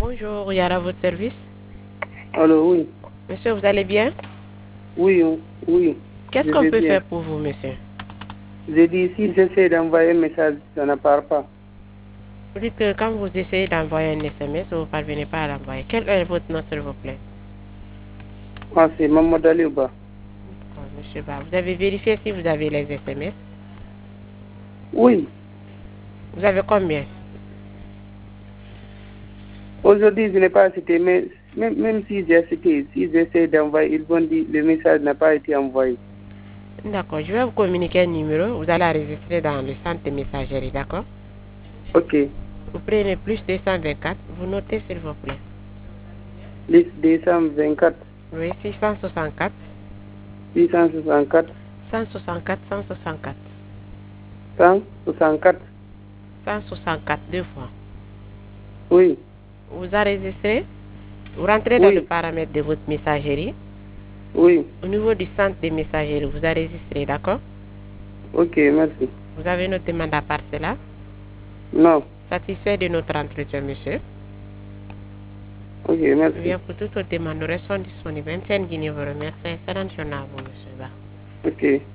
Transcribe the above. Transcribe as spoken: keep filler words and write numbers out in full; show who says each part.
Speaker 1: Bonjour, Yara, votre service.
Speaker 2: Alors oui.
Speaker 1: Monsieur, vous allez bien?
Speaker 2: Oui, oui.
Speaker 1: Qu'est-ce qu'on peut bien. faire pour vous, monsieur?
Speaker 2: J'ai dit, si j'essaie d'envoyer un message, ça ne part pas.
Speaker 1: Vous dites que quand vous essayez d'envoyer un S M S, vous ne parvenez pas à l'envoyer. Quel est votre nom, s'il vous plaît?
Speaker 2: Ah, c'est Mamadou Aliouba.
Speaker 1: Oh, monsieur Ba, vous avez vérifié si vous avez les S M S?
Speaker 2: Oui.
Speaker 1: Vous avez combien?
Speaker 2: Aujourd'hui, je n'ai pas cité, mais même, même si j'ai cité, si j'essaie d'envoyer, ils vont dire le message n'a pas été envoyé.
Speaker 1: D'accord, je vais vous communiquer un numéro. Vous allez enregistrer dans le centre de messagerie, d'accord?
Speaker 2: Ok.
Speaker 1: Vous prenez plus deux cent vingt-quatre. Vous notez, s'il vous plaît.
Speaker 2: Plus deux cent vingt-quatre.
Speaker 1: Oui, six cent soixante-quatre.
Speaker 2: six cent soixante-quatre.
Speaker 1: cent soixante-quatre, cent soixante-quatre.
Speaker 2: cent soixante-quatre.
Speaker 1: cent soixante-quatre, deux fois.
Speaker 2: Oui.
Speaker 1: Vous enregistrez, vous rentrez
Speaker 2: oui.
Speaker 1: dans le paramètre de votre messagerie.
Speaker 2: Oui.
Speaker 1: Au niveau du centre de messagerie, vous enregistrez, d'accord?
Speaker 2: Ok, merci.
Speaker 1: Vous avez notre demande à part cela?
Speaker 2: Non.
Speaker 1: Satisfait de notre entretien, monsieur?
Speaker 2: Ok, merci.
Speaker 1: Bien, pour toutes vos demandes, nous restons disponibles. M T N Guinée vous remercie. Excellente journée à vous, monsieur Ba.
Speaker 2: Ok.